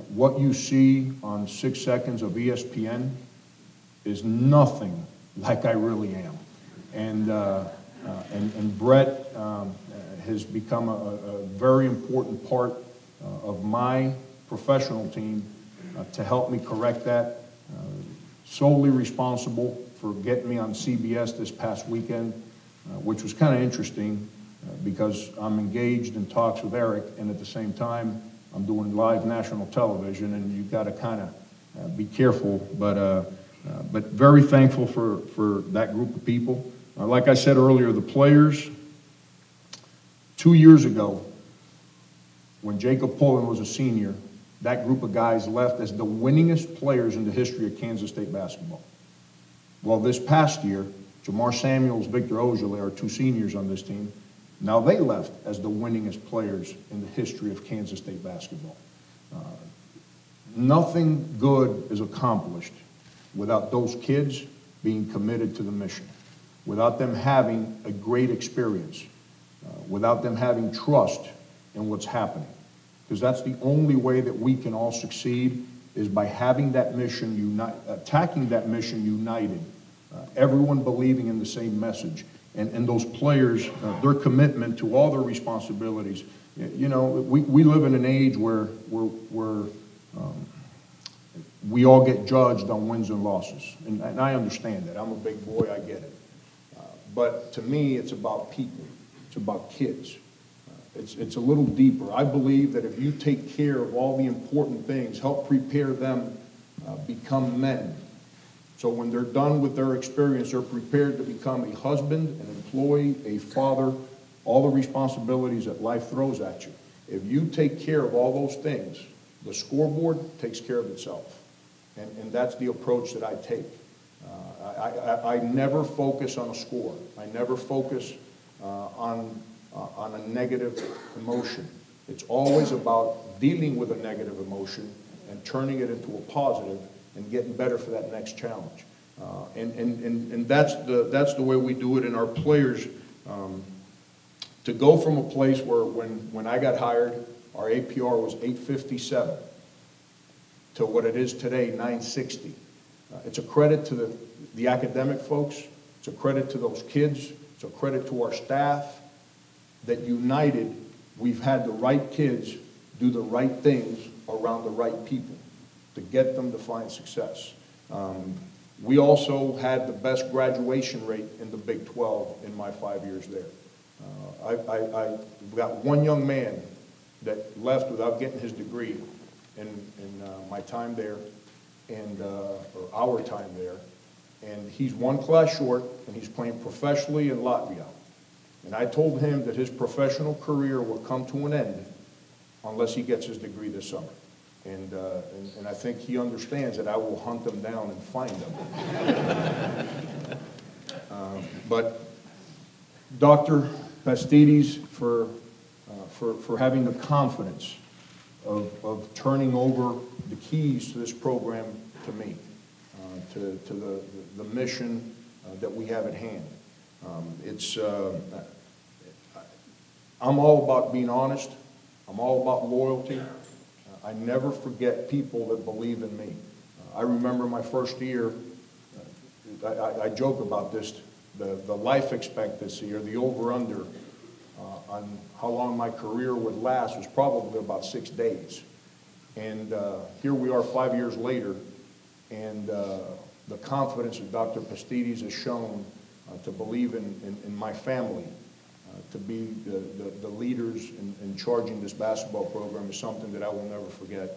what you see on 6 Seconds of ESPN is nothing like I really am. And Brett has become a very important part of my professional team to help me correct that. Solely responsible for getting me on CBS this past weekend, which was kind of interesting because I'm engaged in talks with Eric, and at the same time, I'm doing live national television, and you've got to kind of be careful. But very thankful for that group of people. Like I said earlier, the players, 2 years ago, when Jacob Pullen was a senior, that group of guys left as the winningest players in the history of Kansas State basketball. Well, this past year, Jamar Samuels, Victor Ojale are two seniors on this team. Now they left as the winningest players in the history of Kansas State basketball. Nothing good is accomplished without those kids being committed to the mission, without them having a great experience, without them having trust in what's happening. Because that's the only way that we can all succeed, is by having that mission attacking that mission united, everyone believing in the same message. And those players, their commitment to all their responsibilities. You know, we live in an age where we all get judged on wins and losses. And I understand that. I'm a big boy, I get it. But to me, it's about people. It's about kids. It's a little deeper. I believe that if you take care of all the important things, help prepare them become men. So when they're done with their experience, they're prepared to become a husband, an employee, a father, all the responsibilities that life throws at you. If you take care of all those things, the scoreboard takes care of itself. And that's the approach that I take. I never focus on a score. I never focus on a negative emotion. It's always about dealing with a negative emotion and turning it into a positive and getting better for that next challenge. And that's the way we do it in our players. To go from a place where when I got hired, our APR was 857 to what it is today, 960. It's a credit to the academic folks. It's a credit to those kids. It's a credit to our staff that united, we've had the right kids do the right things around the right people to get them to find success. We also had the best graduation rate in the Big 12 in my 5 years there. I've got one young man that left without getting his degree in my time there, or our time there, and he's one class short, and he's playing professionally in Latvia. And I told him that his professional career will come to an end unless he gets his degree this summer. And I think he understands that I will hunt them down and find them. But Dr. Pastides, for having the confidence of turning over the keys to this program to me, to the mission that we have at hand. I'm all about being honest. I'm all about loyalty. I never forget people that believe in me. I remember my first year, I joke about this, the life expectancy or the over-under on how long my career would last was probably about 6 days. And here we are 5 years later, and the confidence that Dr. Pastides has shown to believe in my family, to be the leaders in charging this basketball program is something that I will never forget.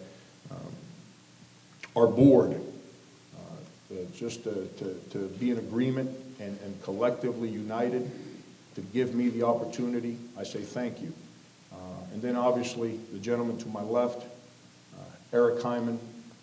Our board, just to be in agreement and collectively united, to give me the opportunity, I say thank you. And then obviously the gentleman to my left, Eric Hyman,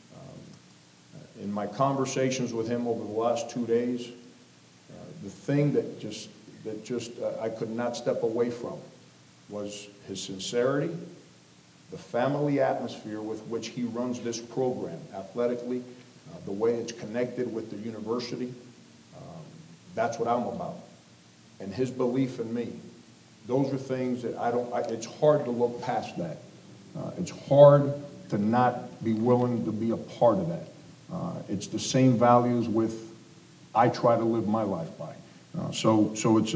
in my conversations with him over the last 2 days, the thing that just I could not step away from was his sincerity, the family atmosphere with which he runs this program athletically, the way it's connected with the university. That's what I'm about. And his belief in me. Those are things that it's hard to look past that. It's hard to not be willing to be a part of that. It's the same values with I try to live my life by. So it's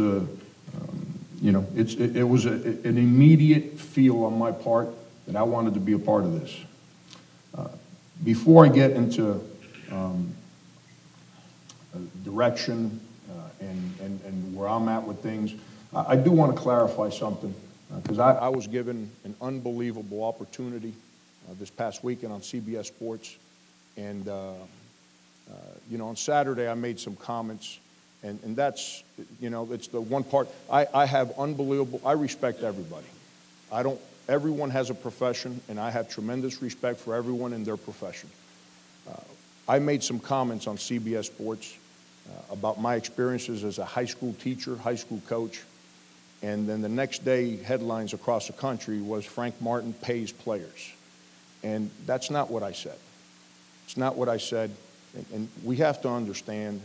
it was an immediate feel on my part that I wanted to be a part of this. Before I get into direction and where I'm at with things, I do want to clarify something, because I was given an unbelievable opportunity this past weekend on CBS Sports. And, on Saturday I made some comments, and that's, it's the one part. I have unbelievable, I respect everybody. Everyone has a profession, and I have tremendous respect for everyone in their profession. I made some comments on CBS Sports about my experiences as a high school teacher, high school coach, and then the next day, headlines across the country was Frank Martin pays players. And that's not what I said. It's not what I said, and we have to understand,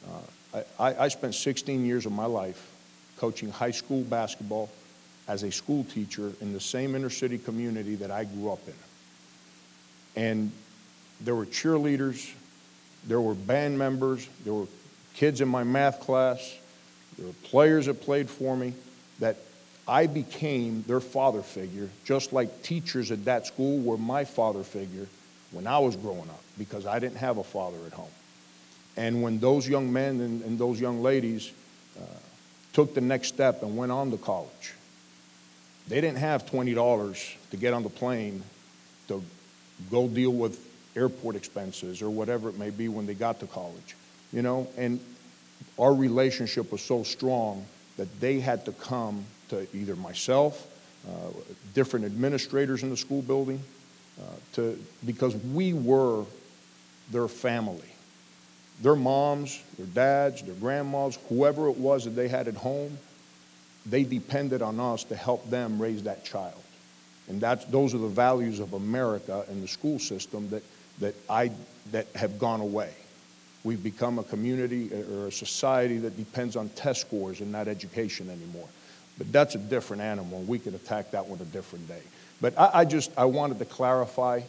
I spent 16 years of my life coaching high school basketball as a school teacher in the same inner city community that I grew up in. And there were cheerleaders, there were band members, there were kids in my math class, there were players that played for me, that I became their father figure, just like teachers at that school were my father figure when I was growing up, because I didn't have a father at home. And when those young men and those young ladies took the next step and went on to college, they didn't have $20 to get on the plane to go deal with airport expenses or whatever it may be when they got to college, and our relationship was so strong that they had to come to either myself, different administrators in the school building, because we were their family. Their moms, their dads, their grandmas, whoever it was that they had at home, they depended on us to help them raise that child. And those are the values of America and the school system that have gone away. We've become a community or a society that depends on test scores and not education anymore. But that's a different animal. We could attack that one a different day. But I wanted to clarify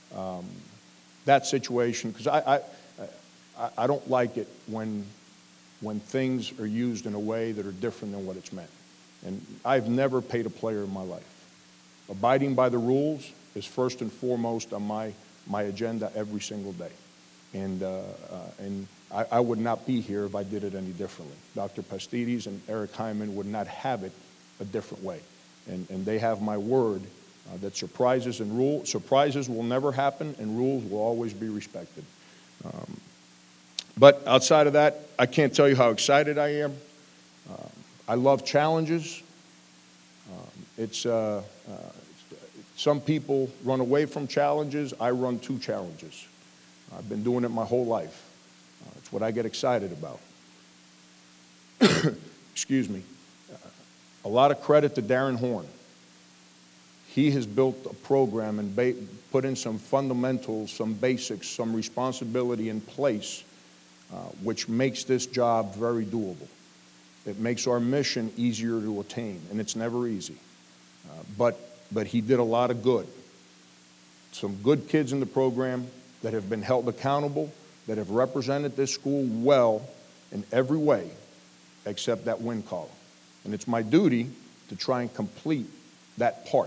that situation, because I don't like it when things are used in a way that are different than what it's meant. And I've never paid a player in my life. Abiding by the rules is first and foremost on my agenda every single day. And I would not be here if I did it any differently. Dr. Pastides and Eric Hyman would not have it a different way. And they have my word that surprises will never happen, and rules will always be respected. But outside of that, I can't tell you how excited I am. I love challenges. Some people run away from challenges. I run to challenges. I've been doing it my whole life. It's what I get excited about. Excuse me. A lot of credit to Darren Horn. He has built a program and put in some fundamentals, some basics, some responsibility in place, which makes this job very doable. It makes our mission easier to attain, and it's never easy. But he did a lot of good. Some good kids in the program that have been held accountable, that have represented this school well in every way except that win column. And it's my duty to try and complete that part.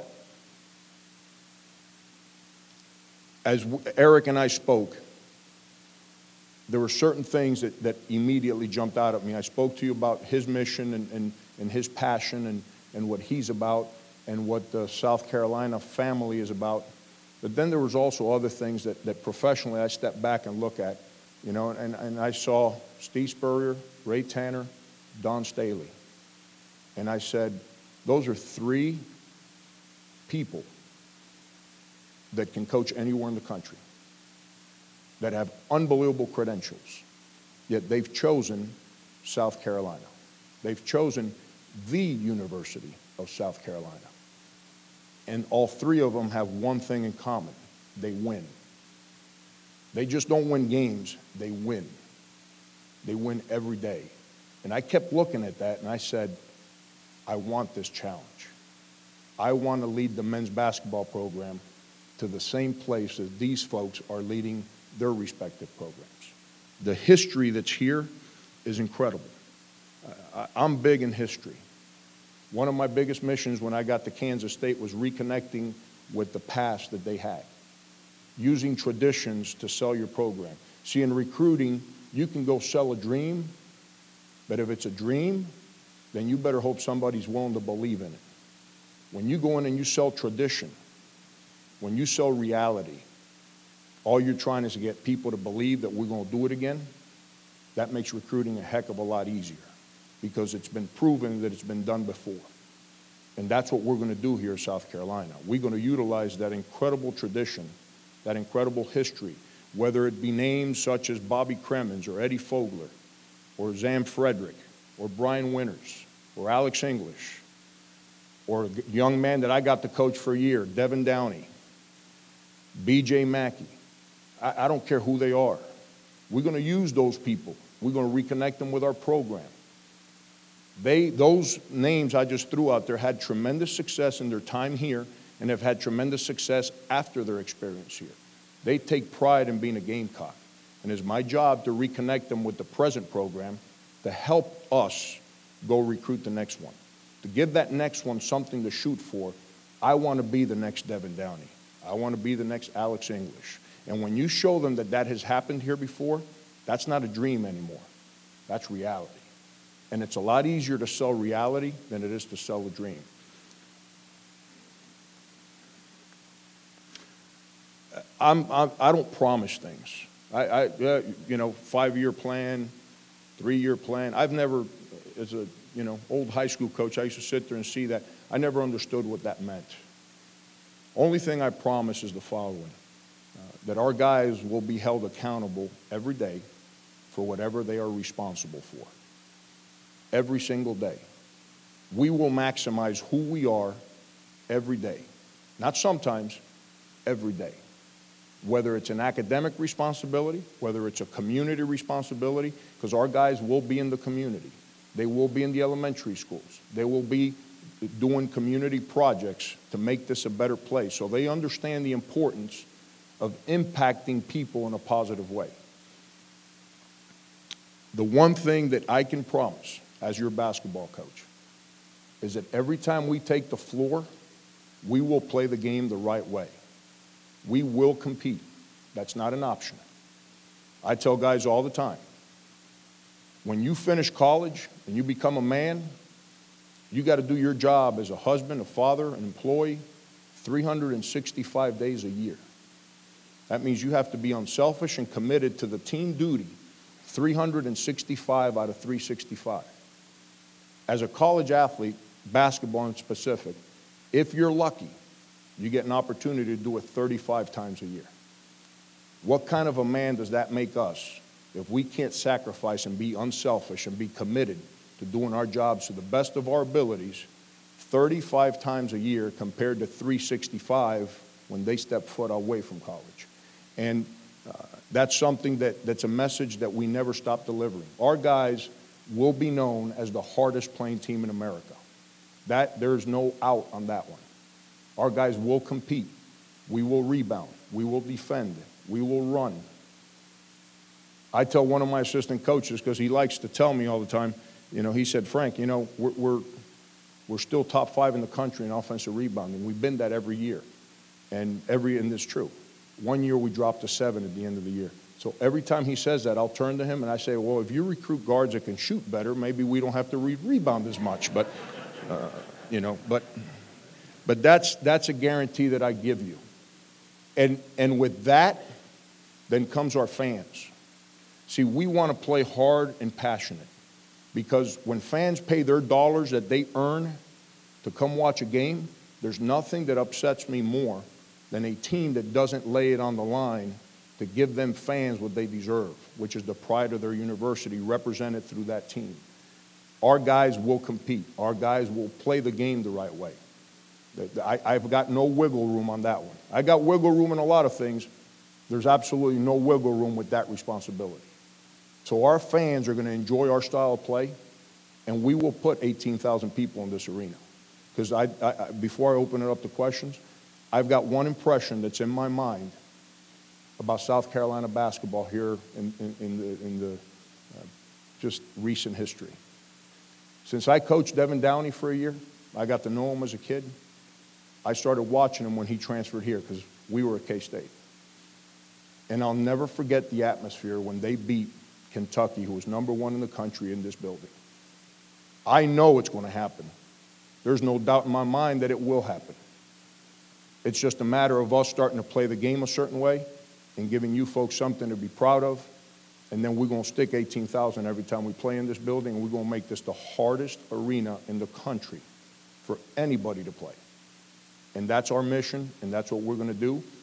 As Eric and I spoke, there were certain things that immediately jumped out at me. I spoke to you about his mission and his passion and what he's about and what the South Carolina family is about. But then there was also other things that professionally I stepped back and look at, and I saw Steve Spurrier, Ray Tanner, Don Staley. And I said, those are three people that can coach anywhere in the country, that have unbelievable credentials, yet they've chosen South Carolina. They've chosen the University of South Carolina. And all three of them have one thing in common. They win. They just don't win games, they win. They win every day. And I kept looking at that and I said, I want this challenge. I want to lead the men's basketball program to the same place as these folks are leading their respective programs. The history that's here is incredible. I'm big in history. One of my biggest missions when I got to Kansas State was reconnecting with the past that they had, using traditions to sell your program. See, in recruiting, you can go sell a dream, but if it's a dream, then you better hope somebody's willing to believe in it. When you go in and you sell tradition, when you sell reality, all you're trying is to get people to believe that we're going to do it again. That makes recruiting a heck of a lot easier because it's been proven that it's been done before. And that's what we're going to do here in South Carolina. We're going to utilize that incredible tradition, that incredible history, whether it be names such as Bobby Cremins or Eddie Fogler or Zam Frederick or Brian Winters or Alex English or a young man that I got to coach for a year, Devin Downey, B.J. Mackey. I don't care who they are. We're going to use those people. We're going to reconnect them with our program. Those names I just threw out there had tremendous success in their time here and have had tremendous success after their experience here. They take pride in being a Gamecock. And it's my job to reconnect them with the present program to help us go recruit the next one. To give that next one something to shoot for, I want to be the next Devin Downey. I want to be the next Alex English. And when you show them that that has happened here before, that's not a dream anymore. That's reality. And it's a lot easier to sell reality than it is to sell a dream. I don't promise things. You know, 5-year plan, 3-year plan. I've never, as a old high school coach, I used to sit there and see that. I never understood what that meant. Only thing I promise is the following, that our guys will be held accountable every day for whatever they are responsible for. Every single day. We will maximize who we are every day. Not sometimes, every day. Whether it's an academic responsibility, whether it's a community responsibility, because our guys will be in the community. They will be in the elementary schools. They will be doing community projects to make this a better place. So they understand the importance of impacting people in a positive way. The one thing that I can promise as your basketball coach is that every time we take the floor, we will play the game the right way. We will compete. That's not an option. I tell guys all the time, when you finish college and you become a man, you got to do your job as a husband, a father, an employee, 365 days a year. That means you have to be unselfish and committed to the team duty 365 out of 365. As a college athlete, basketball in specific, if you're lucky, you get an opportunity to do it 35 times a year. What kind of a man does that make us if we can't sacrifice and be unselfish and be committed to doing our jobs to the best of our abilities 35 times a year compared to 365 when they step foot away from college? And that's something that's a message that we never stop delivering. Our guys will be known as the hardest playing team in America. There's no out on that one. Our guys will compete. We will rebound. We will defend. We will run. I tell one of my assistant coaches, because he likes to tell me all the time, he said, Frank, we're still top 5 in the country in offensive rebounding. We've been that every year. And it's true. One year we dropped to 7 at the end of the year. So every time he says that, I'll turn to him and I say, well, if you recruit guards that can shoot better, maybe we don't have to rebound as much. But, but that's a guarantee that I give you. And with that, then comes our fans. See, we want to play hard and passionate because when fans pay their dollars that they earn to come watch a game, there's nothing that upsets me more than a team that doesn't lay it on the line to give them fans what they deserve, which is the pride of their university represented through that team. Our guys will compete. Our guys will play the game the right way. I've got no wiggle room on that one. I got wiggle room in a lot of things. There's absolutely no wiggle room with that responsibility. So our fans are going to enjoy our style of play, and we will put 18,000 people in this arena. Because before I open it up to questions, I've got one impression that's in my mind about South Carolina basketball here in the just recent history. Since I coached Devin Downey for a year, I got to know him as a kid. I started watching him when he transferred here because we were at K-State. And I'll never forget the atmosphere when they beat Kentucky, who was #1 in the country, in this building. I know it's going to happen. There's no doubt in my mind that it will happen. It's just a matter of us starting to play the game a certain way and giving you folks something to be proud of. And then we're going to stick 18,000 every time we play in this building, and we're going to make this the hardest arena in the country for anybody to play. And that's our mission, and that's what we're going to do.